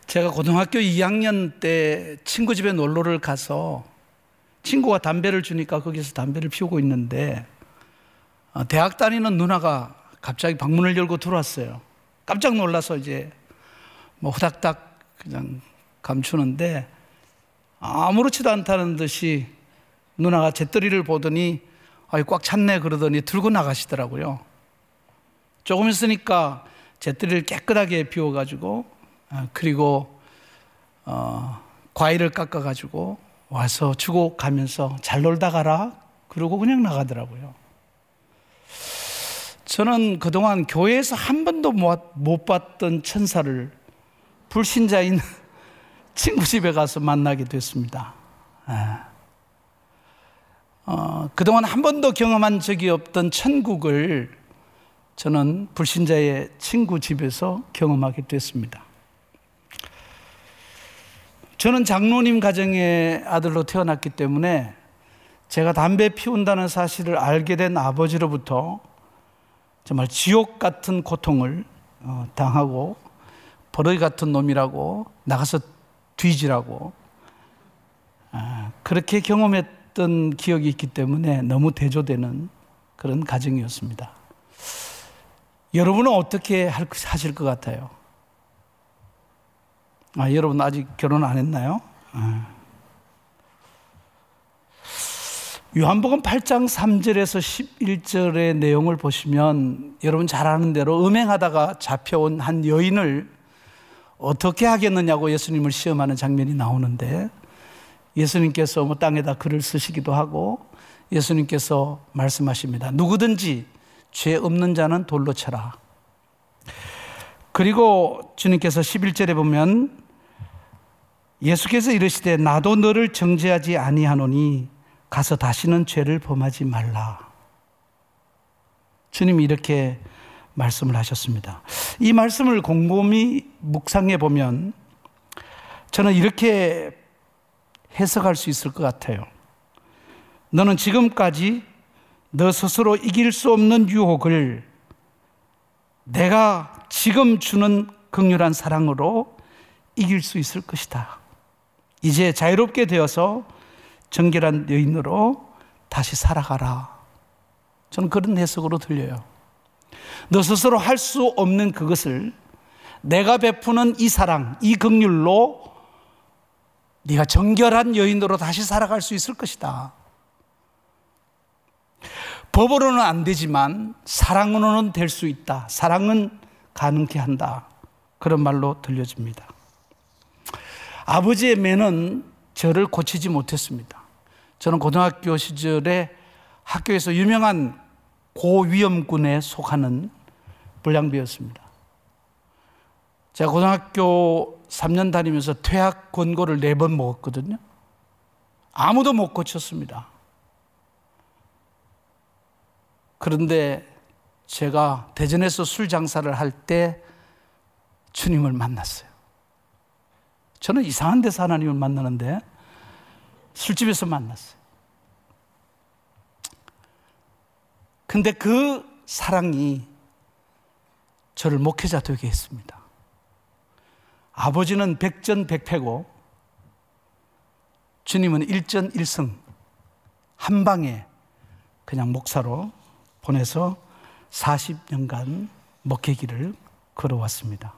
제가 고등학교 2학년 때 친구 집에 놀러를 가서 친구가 담배를 주니까 거기서 담배를 피우고 있는데 대학 다니는 누나가 갑자기 방문을 열고 들어왔어요. 깜짝 놀라서 이제 뭐 후닥닥 그냥 감추는데 아무렇지도 않다는 듯이 누나가 재떨이를 보더니 꽉 찼네 그러더니 들고 나가시더라고요. 조금 있으니까 재떨이를 깨끗하게 비워가지고 그리고 과일을 깎아가지고 와서 주고 가면서 잘 놀다 가라 그러고 그냥 나가더라고요. 저는 그동안 교회에서 한 번도 못 봤던 천사를 불신자인 친구 집에 가서 만나게 됐습니다. 그동안 한 번도 경험한 적이 없던 천국을 저는 불신자의 친구 집에서 경험하게 됐습니다. 저는 장로님 가정의 아들로 태어났기 때문에 제가 담배 피운다는 사실을 알게 된 아버지로부터 정말 지옥 같은 고통을 당하고 버러지 같은 놈이라고 나가서 뒤지라고 그렇게 경험했던 기억이 있기 때문에 너무 대조되는 그런 가정이었습니다. 여러분은 어떻게 하실 것 같아요? 여러분 아직 결혼 안 했나요? 요한복음 8장 3절에서 11절의 내용을 보시면 여러분 잘 아는 대로 음행하다가 잡혀온 한 여인을 어떻게 하겠느냐고 예수님을 시험하는 장면이 나오는데 예수님께서 땅에다 글을 쓰시기도 하고 예수님께서 말씀하십니다. 누구든지 죄 없는 자는 돌로 쳐라. 그리고 주님께서 11절에 보면 예수께서 이르시되 나도 너를 정죄하지 아니하노니 가서 다시는 죄를 범하지 말라. 주님이 이렇게 말씀을 하셨습니다. 이 말씀을 곰곰이 묵상해 보면 저는 이렇게 해석할 수 있을 것 같아요. 너는 지금까지 너 스스로 이길 수 없는 유혹을 내가 지금 주는 긍휼한 사랑으로 이길 수 있을 것이다. 이제 자유롭게 되어서 정결한 여인으로 다시 살아가라. 저는 그런 해석으로 들려요. 너 스스로 할 수 없는 그것을 내가 베푸는 이 사랑, 이 긍휼로 네가 정결한 여인으로 다시 살아갈 수 있을 것이다. 법으로는 안 되지만 사랑으로는 될 수 있다. 사랑은 가능케 한다. 그런 말로 들려집니다. 아버지의 매는 저를 고치지 못했습니다. 저는 고등학교 시절에 학교에서 유명한 고위험군에 속하는 불량배였습니다. 제가 고등학교 3년 다니면서 퇴학 권고를 4번 먹었거든요. 아무도 못 고쳤습니다. 그런데 제가 대전에서 술 장사를 할 때 주님을 만났어요. 저는 이상한 데서 하나님을 만나는데 술집에서 만났어요. 근데 그 사랑이 저를 목회자 되게 했습니다. 아버지는 백전백패고 주님은 일전일승 한 방에 그냥 목사로 보내서 40년간 목회길을 걸어왔습니다.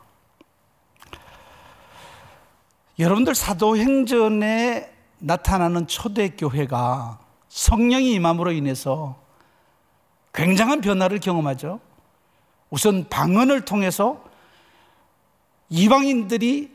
여러분들 사도행전에 나타나는 초대교회가 성령이 임함으로 인해서 굉장한 변화를 경험하죠. 우선 방언을 통해서 이방인들이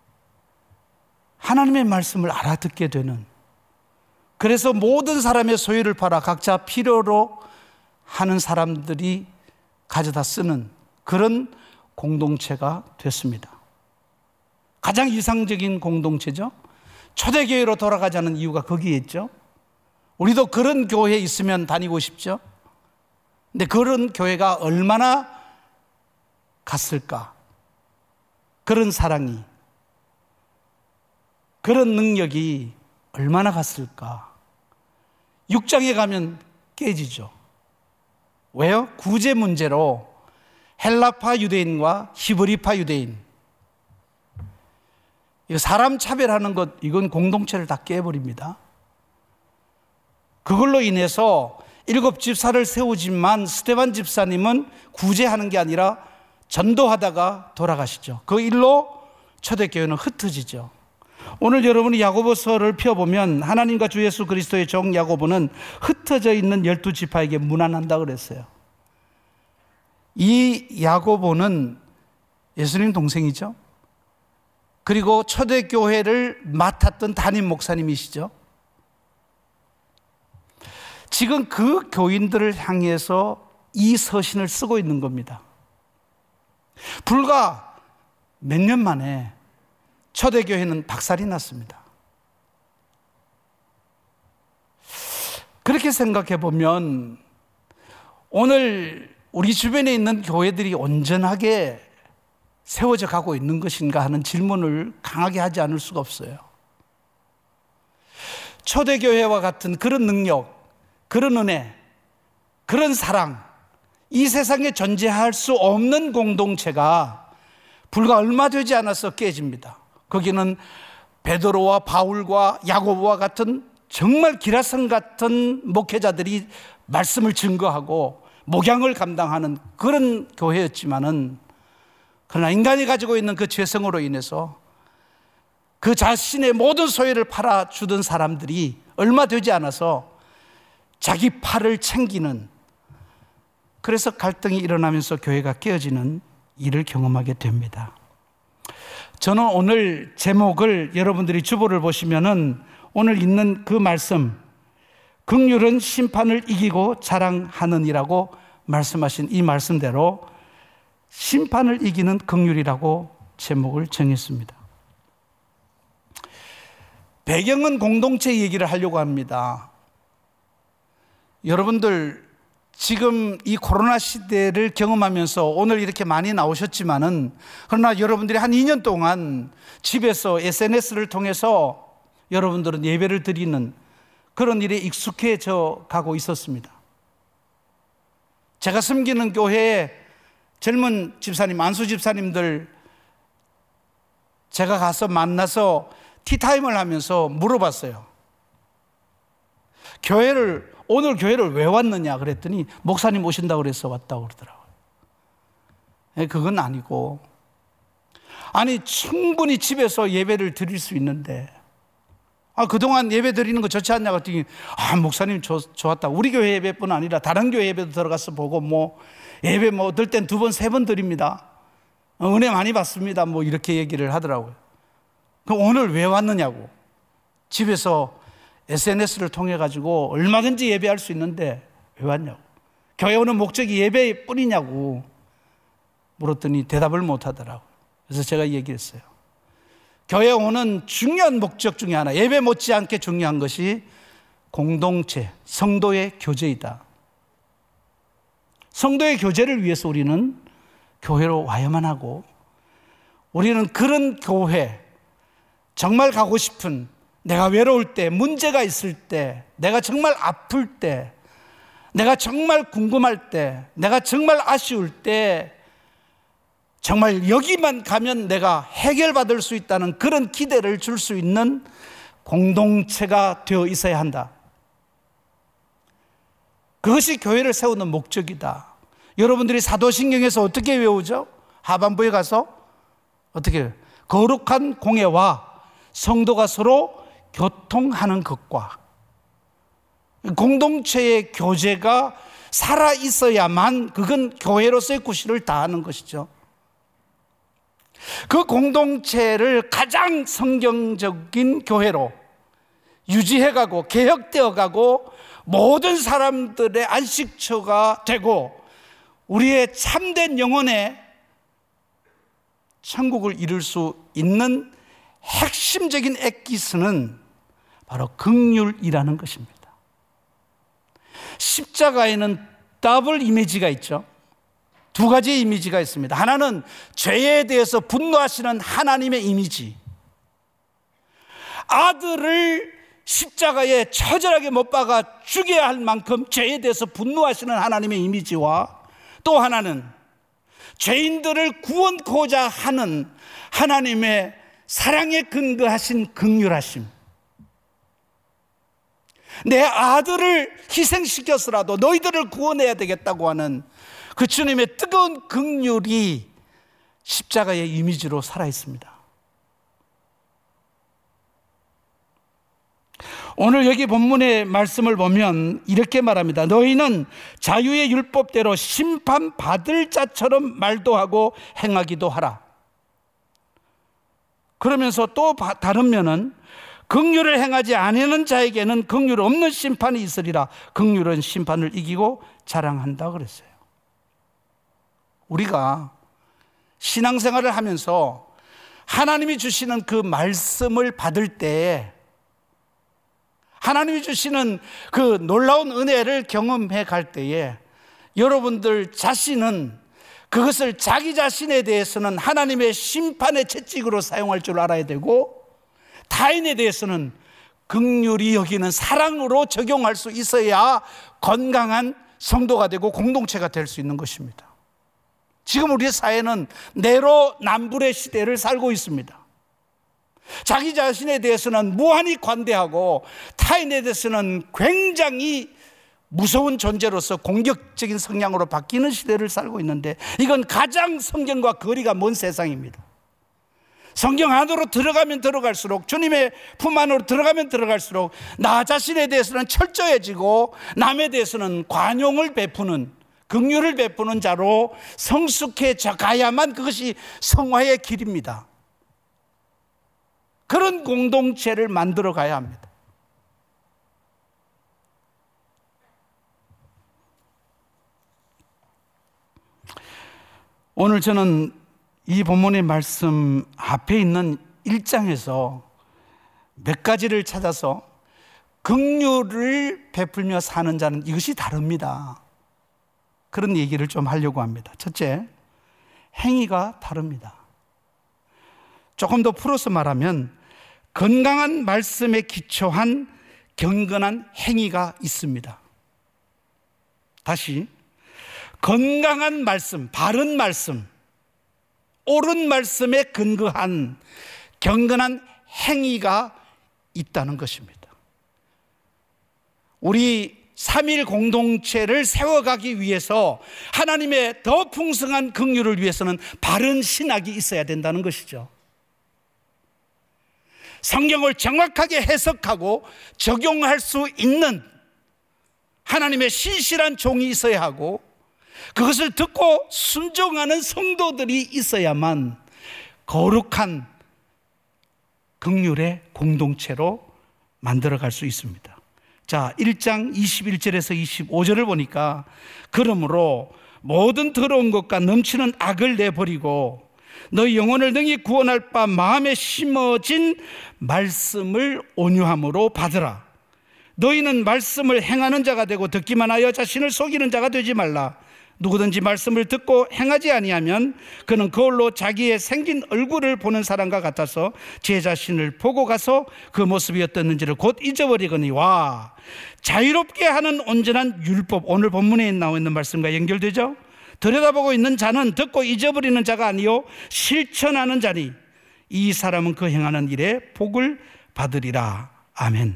하나님의 말씀을 알아듣게 되는, 그래서 모든 사람의 소유를 팔아 각자 필요로 하는 사람들이 가져다 쓰는 그런 공동체가 됐습니다. 가장 이상적인 공동체죠. 초대교회로 돌아가자는 이유가 거기에 있죠. 우리도 그런 교회에 있으면 다니고 싶죠. 근데 그런 교회가 얼마나 갔을까? 그런 사랑이, 그런 능력이 얼마나 갔을까? 6장에 가면 깨지죠. 왜요? 구제 문제로 헬라파 유대인과 히브리파 유대인, 사람 차별하는 것, 이건 공동체를 다 깨버립니다. 그걸로 인해서 7 집사를 세우지만 스데반 집사님은 구제하는 게 아니라 전도하다가 돌아가시죠. 그 일로 초대교회는 흩어지죠. 오늘 여러분이 야고보서를 펴보면 하나님과 주 예수 그리스도의 종 야고보는 흩어져 있는 12지파에게 문안한다 그랬어요. 이 야고보는 예수님 동생이죠. 그리고 초대교회를 맡았던 담임 목사님이시죠. 지금 그 교인들을 향해서 이 서신을 쓰고 있는 겁니다. 불과 몇 년 만에 초대교회는 박살이 났습니다. 그렇게 생각해 보면 오늘 우리 주변에 있는 교회들이 온전하게 세워져 가고 있는 것인가 하는 질문을 강하게 하지 않을 수가 없어요. 초대교회와 같은 그런 능력, 그런 은혜, 그런 사랑, 이 세상에 존재할 수 없는 공동체가 불과 얼마 되지 않아서 깨집니다. 거기는 베드로와 바울과 야고보와 같은 정말 기라성 같은 목회자들이 말씀을 증거하고 목양을 감당하는 그런 교회였지만은, 그러나 인간이 가지고 있는 그 죄성으로 인해서 그 자신의 모든 소유를 팔아주던 사람들이 얼마 되지 않아서 자기 팔을 챙기는, 그래서 갈등이 일어나면서 교회가 깨어지는 일을 경험하게 됩니다. 저는 오늘 제목을 여러분들이 주보를 보시면은 오늘 있는 그 말씀, 긍휼은 심판을 이기고 자랑하느니라고 말씀하신 이 말씀대로 심판을 이기는 긍휼이라고 제목을 정했습니다. 배경은 공동체 얘기를 하려고 합니다. 여러분들 지금 이 코로나 시대를 경험하면서 오늘 이렇게 많이 나오셨지만은, 그러나 여러분들이 한 2년 동안 집에서 SNS를 통해서 여러분들은 예배를 드리는 그런 일에 익숙해져 가고 있었습니다. 제가 섬기는 교회에 젊은 집사님, 안수 집사님들 제가 가서 만나서 티타임을 하면서 물어봤어요. 오늘 교회를 왜 왔느냐 그랬더니 목사님 오신다고 그래서 왔다고 그러더라고요. 그건 아니고, 아니 충분히 집에서 예배를 드릴 수 있는데 그동안 예배 드리는 거 좋지 않냐 그랬더니 목사님 좋았다. 우리 교회 예배뿐 아니라 다른 교회 예배도 들어가서 보고 예배 어떨 땐 2번, 3번 드립니다. 은혜 많이 받습니다. 이렇게 얘기를 하더라고요. 그럼 오늘 왜 왔느냐고. 집에서 SNS를 통해 가지고 얼마든지 예배할 수 있는데 왜 왔냐고. 교회 오는 목적이 예배뿐이냐고 물었더니 대답을 못 하더라고요. 그래서 제가 얘기했어요. 교회 오는 중요한 목적 중에 하나, 예배 못지않게 중요한 것이 공동체, 성도의 교제이다. 성도의 교제를 위해서 우리는 교회로 와야만 하고, 우리는 그런 교회, 정말 가고 싶은, 내가 외로울 때, 문제가 있을 때, 내가 정말 아플 때, 내가 정말 궁금할 때, 내가 정말 아쉬울 때, 정말 여기만 가면 내가 해결받을 수 있다는 그런 기대를 줄 수 있는 공동체가 되어 있어야 한다. 그것이 교회를 세우는 목적이다. 여러분들이 사도신경에서 어떻게 외우죠? 하반부에 가서 어떻게 거룩한 공예와 성도가 서로 교통하는 것과 공동체의 교제가 살아 있어야만 그건 교회로서의 구실을 다하는 것이죠. 그 공동체를 가장 성경적인 교회로 유지해가고 개혁되어가고 모든 사람들의 안식처가 되고 우리의 참된 영혼의 천국을 이룰 수 있는 핵심적인 엑기스는 바로 긍휼이라는 것입니다. 십자가에는 더블 이미지가 있죠. 2가지의 이미지가 있습니다. 하나는 죄에 대해서 분노하시는 하나님의 이미지, 아들을 십자가에 처절하게 못 박아 죽여야 할 만큼 죄에 대해서 분노하시는 하나님의 이미지와, 또 하나는 죄인들을 구원코자 하는 하나님의 사랑에 근거하신 긍휼하심, 내 아들을 희생시켜서라도 너희들을 구원해야 되겠다고 하는 그 주님의 뜨거운 긍휼이 십자가의 이미지로 살아있습니다. 오늘 여기 본문의 말씀을 보면 이렇게 말합니다. 너희는 자유의 율법대로 심판받을 자처럼 말도 하고 행하기도 하라. 그러면서 또 다른 면은 긍휼을 행하지 아니하는 자에게는 긍휼 없는 심판이 있으리라. 긍휼은 심판을 이기고 자랑한다 그랬어요. 우리가 신앙생활을 하면서 하나님이 주시는 그 말씀을 받을 때, 하나님이 주시는 그 놀라운 은혜를 경험해 갈 때에 여러분들 자신은 그것을 자기 자신에 대해서는 하나님의 심판의 채찍으로 사용할 줄 알아야 되고, 타인에 대해서는 긍휼히 여기는 사랑으로 적용할 수 있어야 건강한 성도가 되고 공동체가 될 수 있는 것입니다. 지금 우리 사회는 내로남불의 시대를 살고 있습니다. 자기 자신에 대해서는 무한히 관대하고 타인에 대해서는 굉장히 무서운 존재로서 공격적인 성향으로 바뀌는 시대를 살고 있는데, 이건 가장 성경과 거리가 먼 세상입니다. 성경 안으로 들어가면 들어갈수록, 주님의 품 안으로 들어가면 들어갈수록 나 자신에 대해서는 철저해지고 남에 대해서는 관용을 베푸는, 긍휼을 베푸는 자로 성숙해져 가야만 그것이 성화의 길입니다. 그런 공동체를 만들어 가야 합니다. 오늘 저는 이 본문의 말씀 앞에 있는 1장에서 몇 가지를 찾아서 긍휼을 베풀며 사는 자는 이것이 다릅니다, 그런 얘기를 좀 하려고 합니다. 첫째, 행위가 다릅니다. 조금 더 풀어서 말하면 건강한 말씀에 기초한 경건한 행위가 있습니다. 다시, 건강한 말씀, 바른 말씀, 옳은 말씀에 근거한 경건한 행위가 있다는 것입니다. 우리 3일 공동체를 세워가기 위해서 하나님의 더 풍성한 긍휼을 위해서는 바른 신학이 있어야 된다는 것이죠. 성경을 정확하게 해석하고 적용할 수 있는 하나님의 신실한 종이 있어야 하고, 그것을 듣고 순종하는 성도들이 있어야만 거룩한 긍휼의 공동체로 만들어갈 수 있습니다. 자, 1장 21절에서 25절을 보니까, 그러므로 모든 더러운 것과 넘치는 악을 내버리고 너희 영혼을 능히 구원할 바 마음에 심어진 말씀을 온유함으로 받으라. 너희는 말씀을 행하는 자가 되고 듣기만 하여 자신을 속이는 자가 되지 말라. 누구든지 말씀을 듣고 행하지 아니하면 그는 거울로 자기의 생긴 얼굴을 보는 사람과 같아서 제 자신을 보고 가서 그 모습이 어떻는지를 곧 잊어버리거니와. 자유롭게 하는 온전한 율법, 오늘 본문에 나와 있는 말씀과 연결되죠. 들여다보고 있는 자는 듣고 잊어버리는 자가 아니요 실천하는 자니 이 사람은 그 행하는 일에 복을 받으리라. 아멘.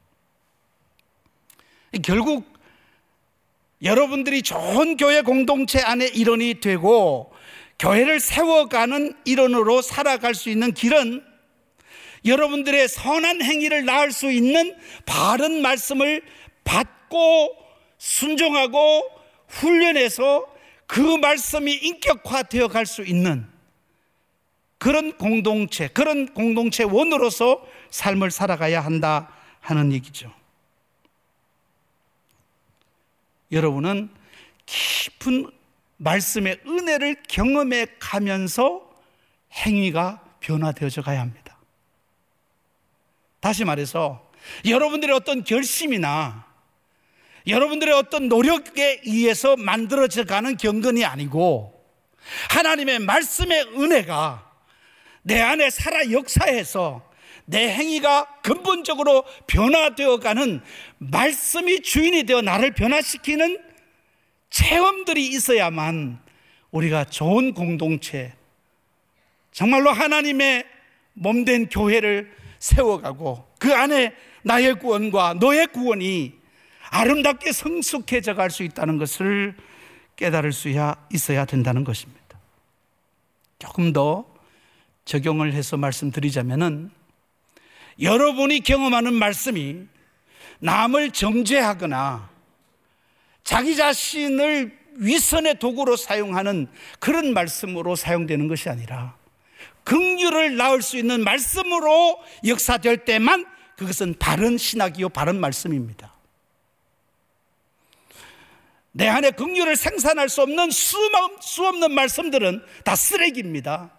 결국 여러분들이 좋은 교회 공동체 안에 일원이 되고 교회를 세워가는 일원으로 살아갈 수 있는 길은 여러분들의 선한 행위를 낳을 수 있는 바른 말씀을 받고 순종하고 훈련해서 그 말씀이 인격화되어 갈 수 있는 그런 공동체원으로서 삶을 살아가야 한다 하는 얘기죠. 여러분은 깊은 말씀의 은혜를 경험해 가면서 행위가 변화되어져 가야 합니다. 다시 말해서 여러분들의 어떤 결심이나 여러분들의 어떤 노력에 의해서 만들어져 가는 경건이 아니고 하나님의 말씀의 은혜가 내 안에 살아 역사해서 내 행위가 근본적으로 변화되어 가는, 말씀이 주인이 되어 나를 변화시키는 체험들이 있어야만 우리가 좋은 공동체, 정말로 하나님의 몸된 교회를 세워가고 그 안에 나의 구원과 너의 구원이 아름답게 성숙해져 갈 수 있다는 것을 깨달을 수 있어야 된다는 것입니다. 조금 더 적용을 해서 말씀드리자면은, 여러분이 경험하는 말씀이 남을 정죄하거나 자기 자신을 위선의 도구로 사용하는 그런 말씀으로 사용되는 것이 아니라 긍휼을 낳을 수 있는 말씀으로 역사될 때만 그것은 바른 신학이요 바른 말씀입니다. 내 안에 긍휼을 생산할 수 없는 수 없는 말씀들은 다 쓰레기입니다.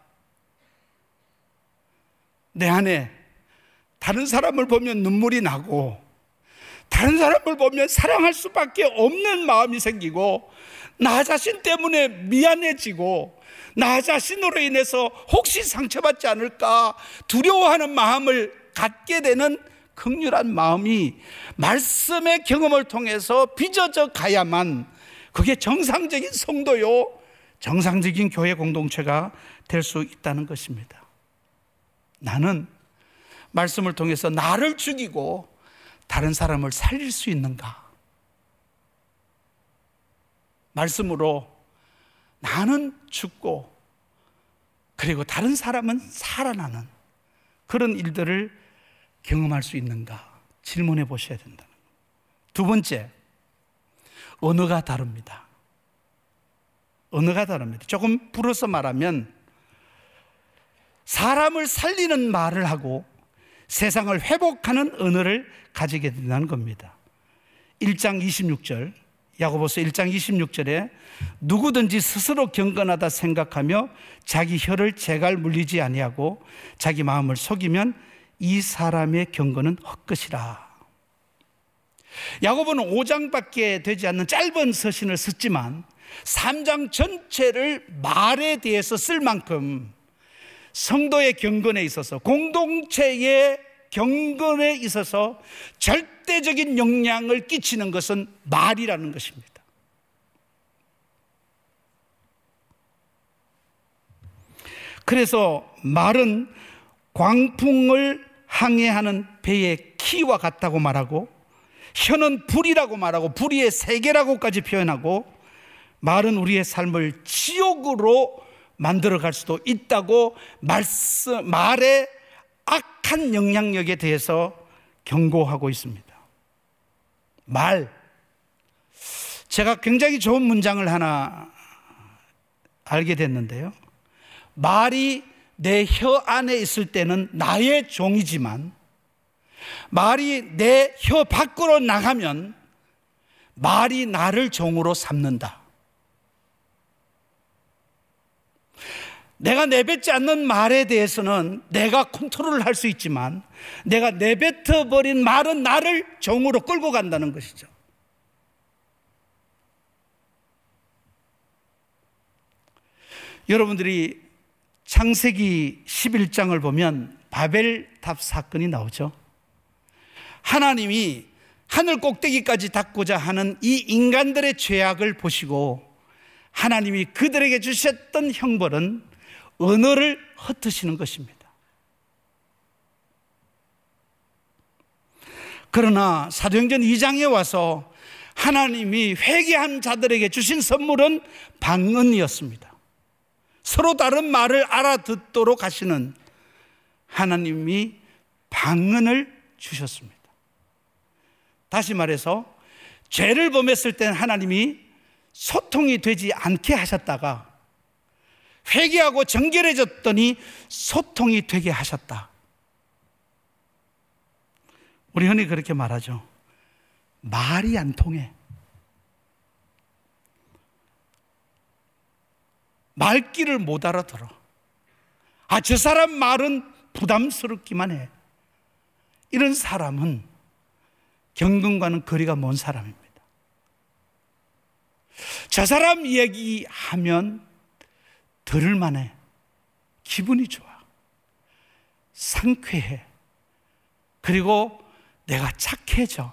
내 안에 다른 사람을 보면 눈물이 나고 다른 사람을 보면 사랑할 수밖에 없는 마음이 생기고 나 자신 때문에 미안해지고 나 자신으로 인해서 혹시 상처받지 않을까 두려워하는 마음을 갖게 되는 긍휼한 마음이 말씀의 경험을 통해서 빚어져 가야만 그게 정상적인 성도요 정상적인 교회 공동체가 될 수 있다는 것입니다. 나는 말씀을 통해서 나를 죽이고 다른 사람을 살릴 수 있는가? 말씀으로 나는 죽고 그리고 다른 사람은 살아나는 그런 일들을 경험할 수 있는가? 질문해 보셔야 된다는 거예요. 두 번째, 언어가 다릅니다. 언어가 다릅니다. 조금 불어서 말하면 사람을 살리는 말을 하고 세상을 회복하는 언어를 가지게 된다는 겁니다. 1장 26절, 야고보서 1장 26절에 누구든지 스스로 경건하다 생각하며 자기 혀를 재갈 물리지 아니하고 자기 마음을 속이면 이 사람의 경건은 헛것이라. 야고보는 5장밖에 되지 않는 짧은 서신을 썼지만 3장 전체를 말에 대해서 쓸 만큼 성도의 경건에 있어서 공동체의 경건에 있어서 절대적인 영향을 끼치는 것은 말이라는 것입니다. 그래서 말은 광풍을 항해하는 배의 키와 같다고 말하고 혀는 불이라고 말하고 불의의 세계라고까지 표현하고 말은 우리의 삶을 지옥으로 만들어갈 수도 있다고 말의 악한 영향력에 대해서 경고하고 있습니다. 말, 제가 굉장히 좋은 문장을 하나 알게 됐는데요. 말이 내 혀 안에 있을 때는 나의 종이지만 말이 내 혀 밖으로 나가면 말이 나를 종으로 삼는다. 내가 내뱉지 않는 말에 대해서는 내가 컨트롤을 할 수 있지만 내가 내뱉어버린 말은 나를 종으로 끌고 간다는 것이죠. 여러분들이 창세기 11장을 보면 바벨탑 사건이 나오죠. 하나님이 하늘 꼭대기까지 닿고자 하는 이 인간들의 죄악을 보시고 하나님이 그들에게 주셨던 형벌은 언어를 흩으시는 것입니다. 그러나 사도행전 2장에 와서 하나님이 회개한 자들에게 주신 선물은 방언이었습니다. 서로 다른 말을 알아듣도록 하시는 하나님이 방언을 주셨습니다. 다시 말해서 죄를 범했을 때는 하나님이 소통이 되지 않게 하셨다가 회개하고 정결해졌더니 소통이 되게 하셨다. 우리 흔히 그렇게 말하죠. 말이 안 통해. 말귀를 못 알아들어. 저 사람 말은 부담스럽기만 해. 이런 사람은 경건과는 거리가 먼 사람입니다. 저 사람 얘기하면 들을만해. 기분이 좋아. 상쾌해. 그리고 내가 착해져.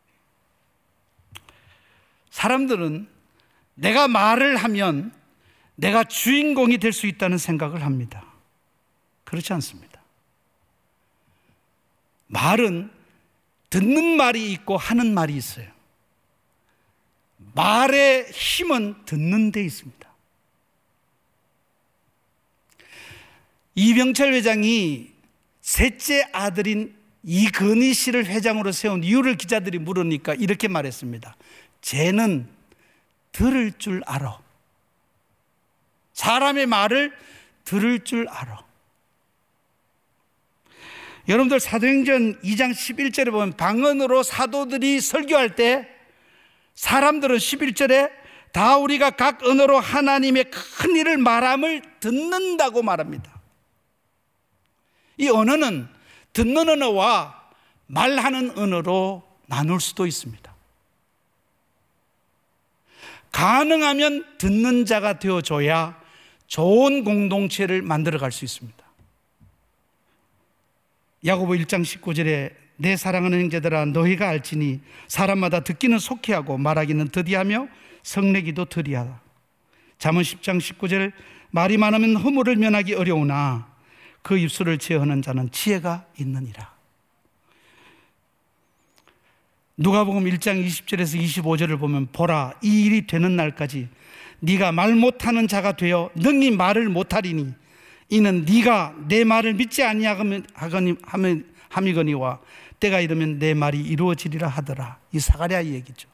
사람들은 내가 말을 하면 내가 주인공이 될 수 있다는 생각을 합니다. 그렇지 않습니다. 말은 듣는 말이 있고 하는 말이 있어요. 말의 힘은 듣는 데 있습니다. 이병철 회장이 셋째 아들인 이건희 씨를 회장으로 세운 이유를 기자들이 물으니까 이렇게 말했습니다. 쟤는 들을 줄 알아. 사람의 말을 들을 줄 알아. 여러분들 사도행전 2장 11절에 보면 방언으로 사도들이 설교할 때 사람들은 11절에 다 우리가 각 언어로 하나님의 큰 일을 말함을 듣는다고 말합니다. 이 언어는 듣는 언어와 말하는 언어로 나눌 수도 있습니다. 가능하면 듣는 자가 되어줘야 좋은 공동체를 만들어갈 수 있습니다. 야고보 1장 19절에 내 사랑하는 형제들아 너희가 알지니 사람마다 듣기는 속히 하고 말하기는 더디하며 성내기도 더디하다. 잠언 10장 19절 말이 많으면 허물을 면하기 어려우나 그 입술을 제어하는 자는 지혜가 있느니라. 누가복음 1장 20절에서 25절을 보면 보라 이 일이 되는 날까지 네가 말 못하는 자가 되어 능히 말을 못하리니 이는 네가 내 말을 믿지 아니함이거니와 때가 이르면 내 말이 이루어지리라 하더라. 이 사가랴 얘기죠.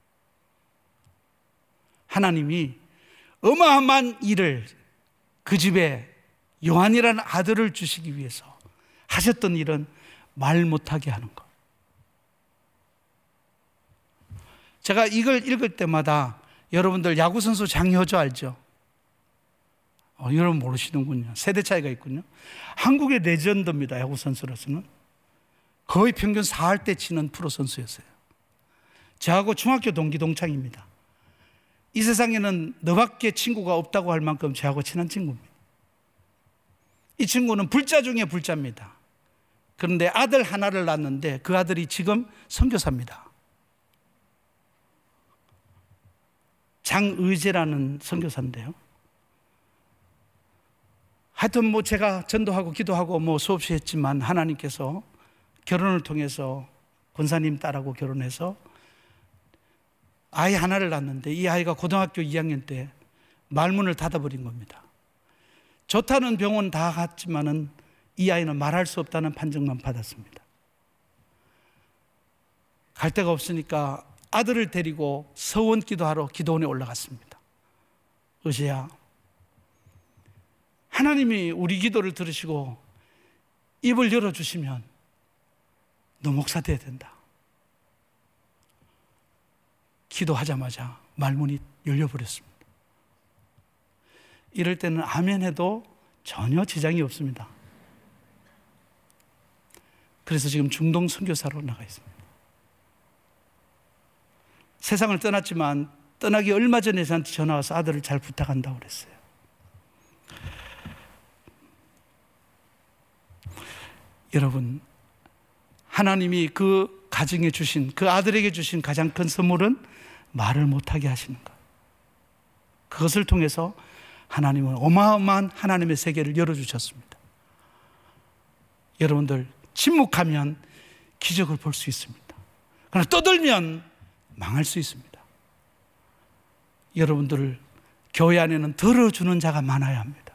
하나님이 어마어마한 일을 그 집에 요한이라는 아들을 주시기 위해서 하셨던 일은 말 못하게 하는 것. 제가 이걸 읽을 때마다 여러분들 야구선수 장효조 알죠? 여러분 모르시는군요. 세대 차이가 있군요. 한국의 레전드입니다. 야구선수로서는 거의 평균 4할 때 치는 프로선수였어요. 저하고 중학교 동기 동창입니다. 이 세상에는 너밖에 친구가 없다고 할 만큼 저하고 친한 친구입니다. 이 친구는 불자 중에 불자입니다. 그런데 아들 하나를 낳았는데 그 아들이 지금 선교사입니다. 장의재라는 선교사인데요. 하여튼 제가 전도하고 기도하고 수없이 했지만 하나님께서 결혼을 통해서 권사님 딸하고 결혼해서 아이 하나를 낳았는데 이 아이가 고등학교 2학년 때 말문을 닫아버린 겁니다. 좋다는 병원 다 갔지만은 이 아이는 말할 수 없다는 판정만 받았습니다. 갈 데가 없으니까 아들을 데리고 서원 기도하러 기도원에 올라갔습니다. 의제야, 하나님이 우리 기도를 들으시고 입을 열어주시면 너 목사 돼야 된다. 기도하자마자 말문이 열려버렸습니다. 이럴 때는 아멘 해도 전혀 지장이 없습니다. 그래서 지금 중동 선교사로 나가 있습니다. 세상을 떠났지만 떠나기 얼마 전에 저한테 전화 와서 아들을 잘 부탁한다고 그랬어요. 여러분, 하나님이 그 가정에 주신, 그 아들에게 주신 가장 큰 선물은 말을 못하게 하시는 것. 그것을 통해서 하나님은 어마어마한 하나님의 세계를 열어주셨습니다. 여러분들, 침묵하면 기적을 볼 수 있습니다. 그러나 떠들면 망할 수 있습니다. 여러분들, 교회 안에는 들어주는 자가 많아야 합니다.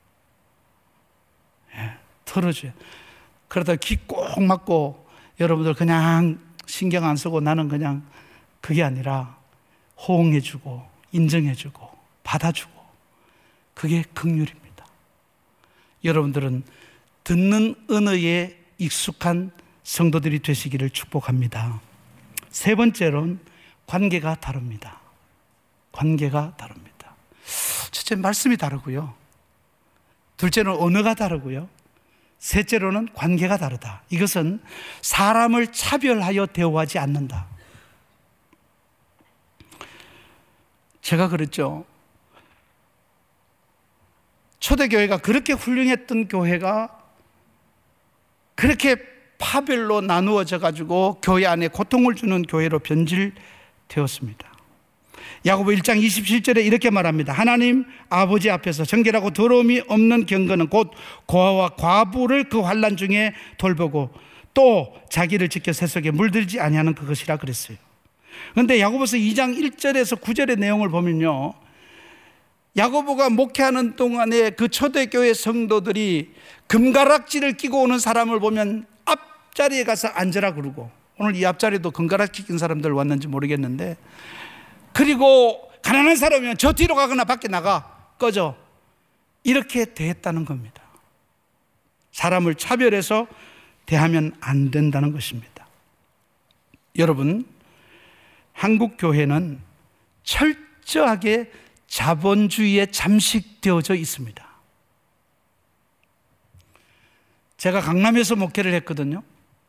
들어줘야. 그러다 귀 꼭 막고 여러분들 그냥 신경 안 쓰고 나는 그냥 그게 아니라 호응해주고 인정해주고 받아주고, 그게 긍휼입니다. 여러분들은 듣는 언어에 익숙한 성도들이 되시기를 축복합니다. 세 번째로는 관계가 다릅니다. 관계가 다릅니다. 첫째, 말씀이 다르고요. 둘째는 언어가 다르고요. 셋째로는 관계가 다르다. 이것은 사람을 차별하여 대우하지 않는다. 제가 그랬죠. 초대교회가 그렇게 훌륭했던 교회가 그렇게 파별로 나누어져 가지고 교회 안에 고통을 주는 교회로 변질되었습니다. 야고보 1장 27절에 이렇게 말합니다. 하나님 아버지 앞에서 정결하고 더러움이 없는 경건은 곧 고아와 과부를 그 환난 중에 돌보고 또 자기를 지켜 세속에 물들지 아니하는 그것이라 그랬어요. 그런데 야고보서 2장 1절에서 9절의 내용을 보면요, 야고보가 목회하는 동안에 그 초대교회 성도들이 금가락지를 끼고 오는 사람을 보면 앞자리에 가서 앉으라 그러고, 오늘 이 앞자리도 금가락지 낀 사람들 왔는지 모르겠는데, 그리고 가난한 사람이면 저 뒤로 가거나 밖에 나가, 꺼져, 이렇게 대했다는 겁니다. 사람을 차별해서 대하면 안 된다는 것입니다. 여러분, 한국 교회는 철저하게 자본주의에 잠식되어져 있습니다. 제가 강남에서 목회를 했거든요.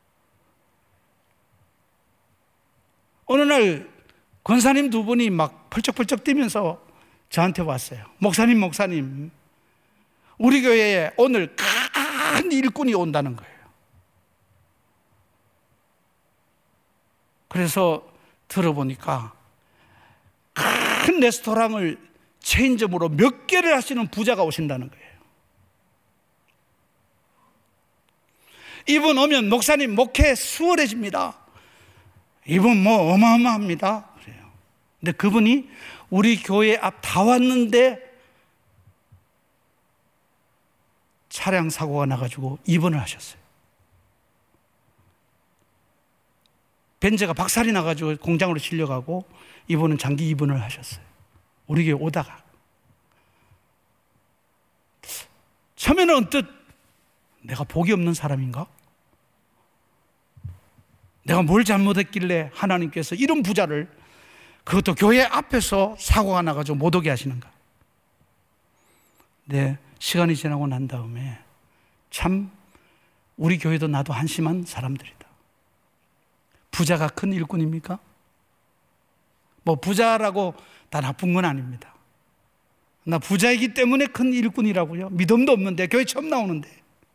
어느 날 권사님 두 분이 막 펄쩍펄쩍 뛰면서 저한테 왔어요. 목사님, 우리 교회에 오늘 큰 일꾼이 온다는 거예요. 그래서 들어보니까 큰 레스토랑을 체인점으로 몇 개를 하시는 부자가 오신다는 거예요. 이분 오면 목사님 목회 수월해집니다. 이분 뭐 어마어마합니다. 그래요. 근데 그분이 우리 교회 앞 다 왔는데 차량 사고가 나가지고 입원을 하셨어요. 벤제가 박살이 나가지고 공장으로 실려가고 이분은 장기 입원을 하셨어요. 우리 교회 오다가. 처음에는 언뜻 내가 복이 없는 사람인가? 내가 뭘 잘못했길래 하나님께서 이런 부자를, 그것도 교회 앞에서 사고가 나가지고 못 오게 하시는가? 네, 시간이 지나고 난 다음에 참 우리 교회도 나도 한심한 사람들이다. 부자가 큰 일꾼입니까? 뭐 부자라고 다 나쁜 건 아닙니다. 나 부자이기 때문에 큰 일꾼이라고요? 믿음도 없는데, 교회 처음 나오는데.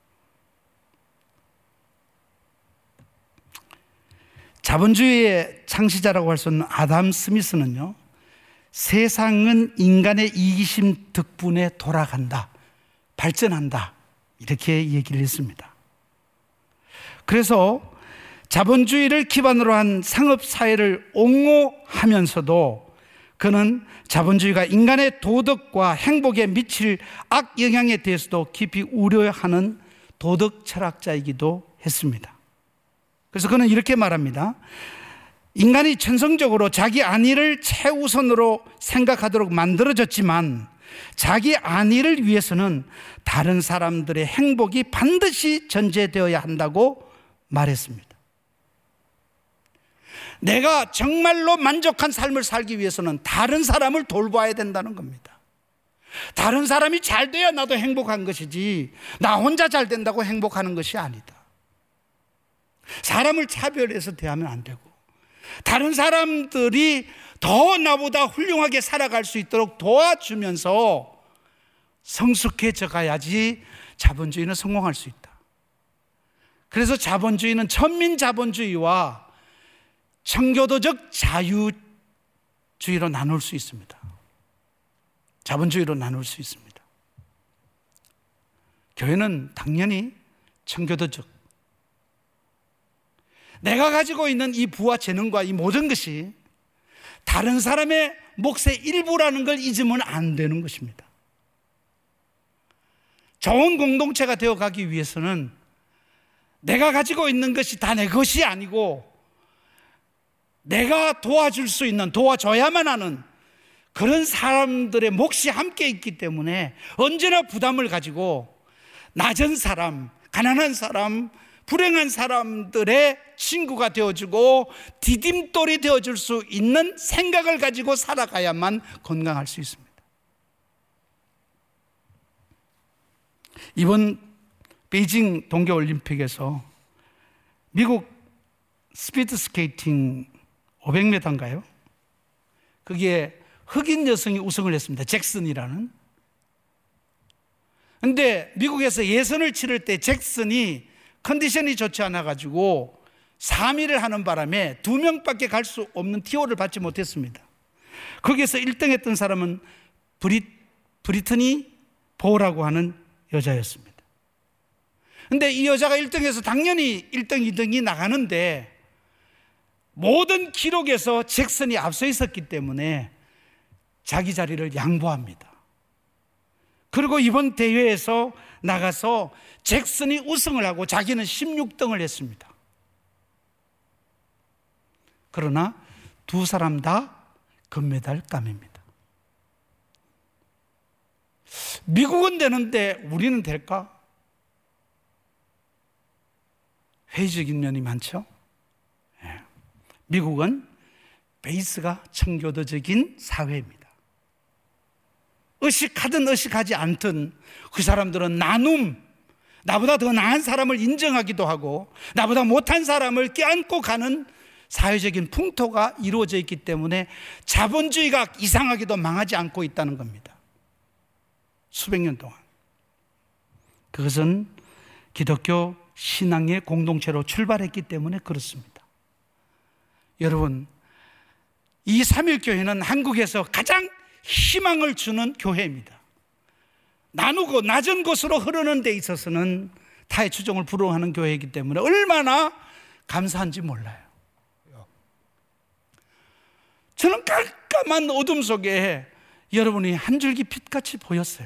자본주의의 창시자라고 할 수 있는 아담 스미스는요, 세상은 인간의 이기심 덕분에 돌아간다, 발전한다, 이렇게 얘기를 했습니다. 그래서 자본주의를 기반으로 한 상업사회를 옹호하면서도 그는 자본주의가 인간의 도덕과 행복에 미칠 악영향에 대해서도 깊이 우려하는 도덕 철학자이기도 했습니다. 그래서 그는 이렇게 말합니다. 인간이 천성적으로 자기 안위를 최우선으로 생각하도록 만들어졌지만 자기 안위를 위해서는 다른 사람들의 행복이 반드시 전제되어야 한다고 말했습니다. 내가 정말로 만족한 삶을 살기 위해서는 다른 사람을 돌봐야 된다는 겁니다. 다른 사람이 잘 돼야 나도 행복한 것이지, 나 혼자 잘 된다고 행복하는 것이 아니다. 사람을 차별해서 대하면 안 되고, 다른 사람들이 더 나보다 훌륭하게 살아갈 수 있도록 도와주면서 성숙해져 가야지 자본주의는 성공할 수 있다. 그래서 자본주의는 천민자본주의와 청교도적 자유주의로 나눌 수 있습니다. 자본주의로 나눌 수 있습니다. 교회는 당연히 청교도적, 내가 가지고 있는 이 부와 재능과 이 모든 것이 다른 사람의 몫의 일부라는 걸 잊으면 안 되는 것입니다. 좋은 공동체가 되어가기 위해서는 내가 가지고 있는 것이 다 내 것이 아니고 내가 도와줄 수 있는, 도와줘야만 하는 그런 사람들의 몫이 함께 있기 때문에 언제나 부담을 가지고 낮은 사람, 가난한 사람, 불행한 사람들의 친구가 되어주고 디딤돌이 되어줄 수 있는 생각을 가지고 살아가야만 건강할 수 있습니다. 이번 베이징 동계올림픽에서 미국 스피드 스케이팅 500m인가요? 거기에 흑인 여성이 우승을 했습니다. 잭슨이라는. 그런데 미국에서 예선을 치를 때 잭슨이 컨디션이 좋지 않아가지고 3위를 하는 바람에 2명밖에 갈 수 없는 티오를 받지 못했습니다. 거기에서 1등 했던 사람은 브리트니 보라고 하는 여자였습니다. 근데 이 여자가 1등해서 당연히 1등, 2등이 나가는데 모든 기록에서 잭슨이 앞서 있었기 때문에 자기 자리를 양보합니다. 그리고 이번 대회에서 나가서 잭슨이 우승을 하고 자기는 16등을 했습니다. 그러나 두 사람 다 금메달 감입니다. 미국은 되는데 우리는 될까? 회의적인 면이 많죠. 미국은 베이스가 청교도적인 사회입니다. 의식하든 의식하지 않든 그 사람들은 나눔, 나보다 더 나은 사람을 인정하기도 하고 나보다 못한 사람을 껴안고 가는 사회적인 풍토가 이루어져 있기 때문에 자본주의가 이상하게도 망하지 않고 있다는 겁니다. 수백 년 동안. 그것은 기독교 신앙의 공동체로 출발했기 때문에 그렇습니다. 여러분, 이 삼일교회는 한국에서 가장 희망을 주는 교회입니다. 나누고 낮은 곳으로 흐르는 데 있어서는 타의 추종을 불허하는 교회이기 때문에 얼마나 감사한지 몰라요. 저는 깜깜한 어둠 속에 여러분이 한 줄기 빛같이 보였어요.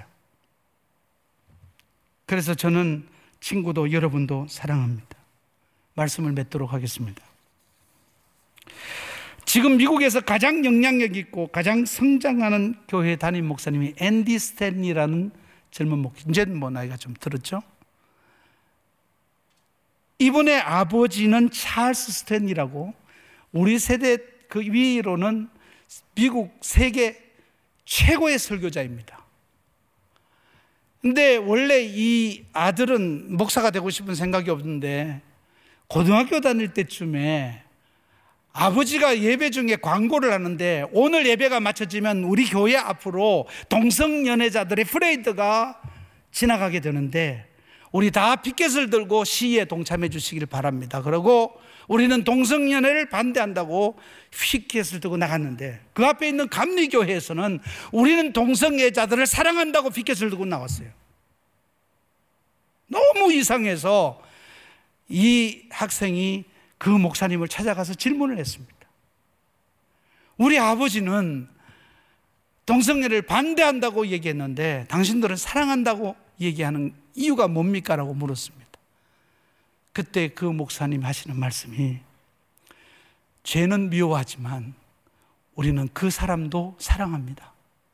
그래서 저는 친구도 여러분도 사랑합니다. 말씀을 맺도록 하겠습니다. 지금 미국에서 가장 영향력 있고 가장 성장하는 교회 담임 목사님이 앤디 스탠리라는 젊은 목사, 이제는 뭐 나이가 좀 들었죠. 이분의 아버지는 찰스 스탠리라고 우리 세대 그 위로는 미국 세계 최고의 설교자입니다. 근데 원래 이 아들은 목사가 되고 싶은 생각이 없는데 고등학교 다닐 때쯤에 아버지가 예배 중에 광고를 하는데 오늘 예배가 마쳐지면 우리 교회 앞으로 동성연애자들의 프레이드가 지나가게 되는데 우리 다 피켓을 들고 시위에 동참해 주시길 바랍니다. 그리고 우리는 동성연애를 반대한다고 피켓을 들고 나갔는데 그 앞에 있는 감리교회에서는 우리는 동성애자들을 사랑한다고 피켓을 들고 나왔어요. 너무 이상해서 이 학생이 그 목사님을 찾아가서 질문을 했습니다. 우리 아버지는 동성애를 반대한다고 얘기했는데 당신들은 사랑한다고 얘기하는 이유가 뭡니까? 라고 물었습니다. 그때 그 목사님 하시는 말씀이 죄는 미워하지만 우리는 그 사람도 사랑합니다.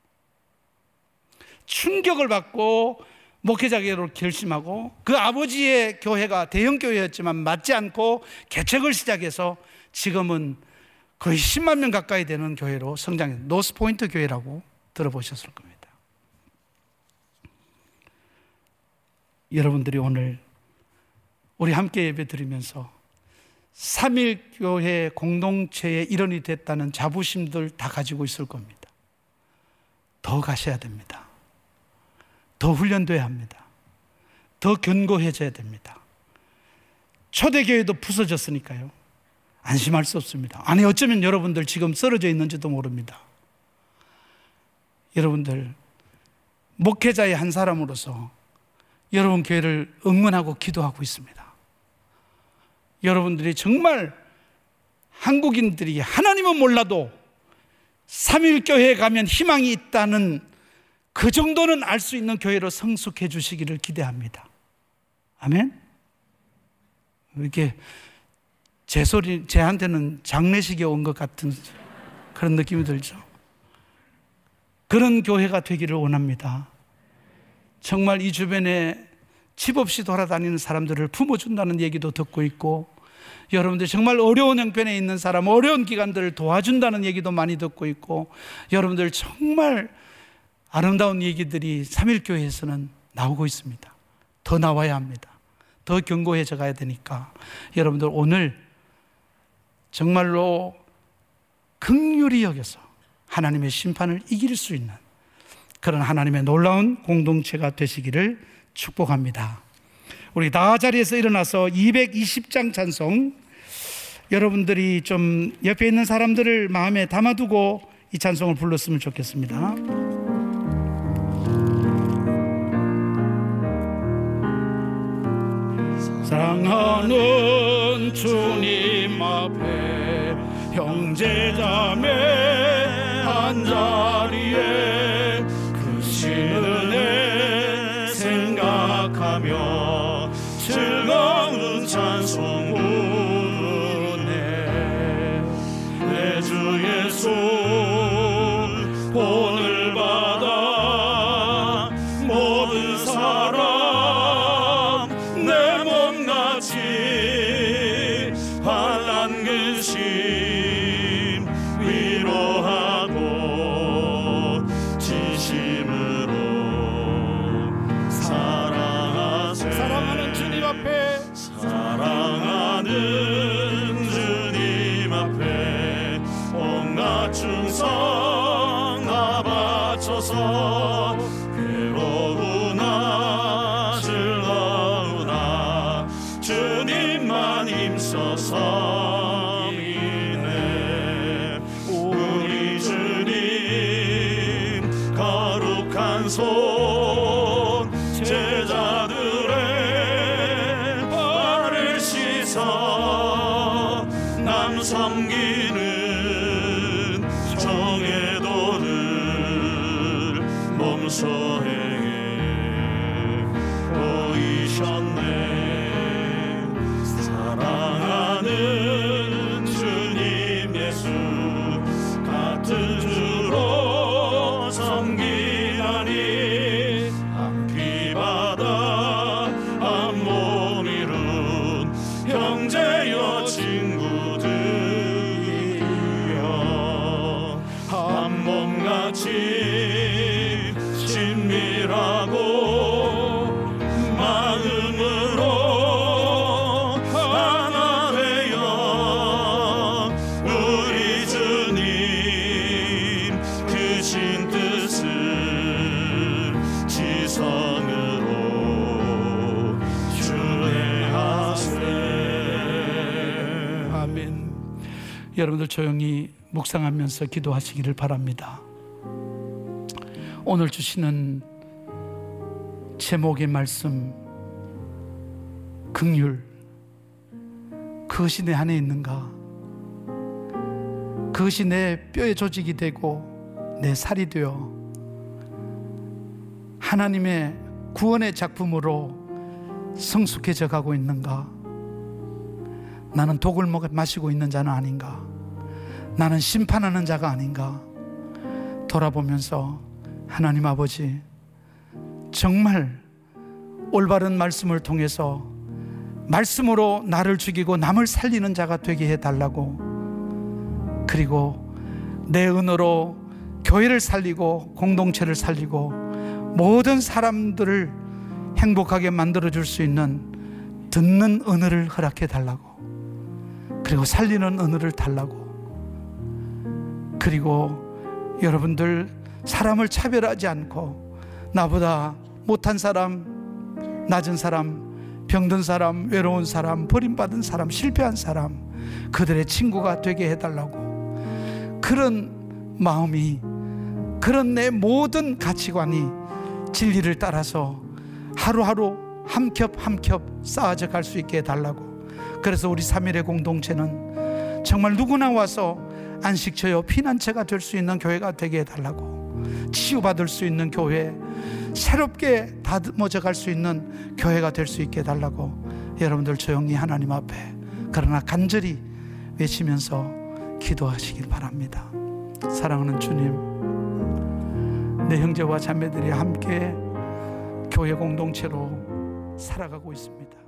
충격을 받고 목회자로 결심하고 그 아버지의 교회가 대형 교회였지만 맞지 않고 개척을 시작해서 지금은 거의 10만 명 가까이 되는 교회로 성장했어요. 노스포인트 교회라고 들어보셨을 겁니다. 여러분들이 오늘 우리 함께 예배 드리면서 3.1교회 공동체의 일원이 됐다는 자부심들 다 가지고 있을 겁니다. 더 가셔야 됩니다. 더 훈련돼야 합니다. 더 견고해져야 됩니다. 초대교회도 부서졌으니까요. 안심할 수 없습니다. 아니 어쩌면 여러분들 지금 쓰러져 있는지도 모릅니다. 여러분들 목회자의 한 사람으로서 여러분 교회를 응원하고 기도하고 있습니다. 여러분들이 정말 한국인들이 하나님은 몰라도 3.1교회에 가면 희망이 있다는 그 정도는 알 수 있는 교회로 성숙해 주시기를 기대합니다. 아멘? 이렇게 제한테는 장례식에 온 것 같은 그런 느낌이 들죠. 그런 교회가 되기를 원합니다. 정말 이 주변에 집 없이 돌아다니는 사람들을 품어준다는 얘기도 듣고 있고 여러분들 정말 어려운 형편에 있는 사람, 어려운 기간들을 도와준다는 얘기도 많이 듣고 있고 여러분들 정말 아름다운 얘기들이 3.1교회에서는 나오고 있습니다. 더 나와야 합니다. 더 견고해져 가야 되니까 여러분들 오늘 정말로 긍휼히 여겨서 하나님의 심판을 이길 수 있는 그런 하나님의 놀라운 공동체가 되시기를 축복합니다. 우리 다 자리에서 일어나서 220장 찬송 여러분들이 좀 옆에 있는 사람들을 마음에 담아두고 이 찬송을 불렀으면 좋겠습니다. 사랑하는 주님 앞에 형제자매 한자리에 크신 은혜 생각하며 즐거운 찬송 부르네. 내 주 예수 본을 받아 모든 사람 내 몸같이 환난 근심 위로하고 진심으로 사랑하는 주님 앞에 온갖 충성 다 바쳐서 괴로우나 즐거우나 주님만 힘써서 이네. 우리 주님 거룩한 손 제자들의 발을 씻어 남 섬기는 정의도를 몸소에 보이셨네. 사랑하는 주님 예수 같은 주로 섬기나니 한 피바다 한 몸 이룬 형제여 친구들이여 한 몸같이 친밀하고 마음으로 하나 되어 우리 주님 크신 뜻을 지성으로 준행하세. 아멘. 여러분들 조용히 묵상하면서 기도하시기를 바랍니다. 오늘 주시는 제목의 말씀, 긍휼, 그것이 내 안에 있는가? 그것이 내 뼈의 조직이 되고 내 살이 되어 하나님의 구원의 작품으로 성숙해져 가고 있는가? 나는 독을 마시고 있는 자는 아닌가? 나는 심판하는 자가 아닌가? 돌아보면서 하나님 아버지, 정말 올바른 말씀을 통해서 말씀으로 나를 죽이고 남을 살리는 자가 되게 해달라고, 그리고 내 은혜로 교회를 살리고 공동체를 살리고 모든 사람들을 행복하게 만들어줄 수 있는 듣는 은혜를 허락해 달라고, 그리고 살리는 은혜를 달라고, 그리고 여러분들 사람을 차별하지 않고 나보다 못한 사람, 낮은 사람, 병든 사람, 외로운 사람, 버림받은 사람, 실패한 사람, 그들의 친구가 되게 해달라고, 그런 마음이, 그런 내 모든 가치관이 진리를 따라서 하루하루 한 겹 한 겹 쌓아져 갈 수 있게 해달라고. 그래서 우리 3일의 공동체는 정말 누구나 와서 안식처요 피난처가 될 수 있는 교회가 되게 해달라고, 치유받을 수 있는 교회, 새롭게 다듬어져 갈 수 있는 교회가 될 수 있게 해달라고 여러분들 조용히 하나님 앞에, 그러나 간절히 외치면서 기도하시길 바랍니다. 사랑하는 주님, 내 형제와 자매들이 함께 교회 공동체로 살아가고 있습니다.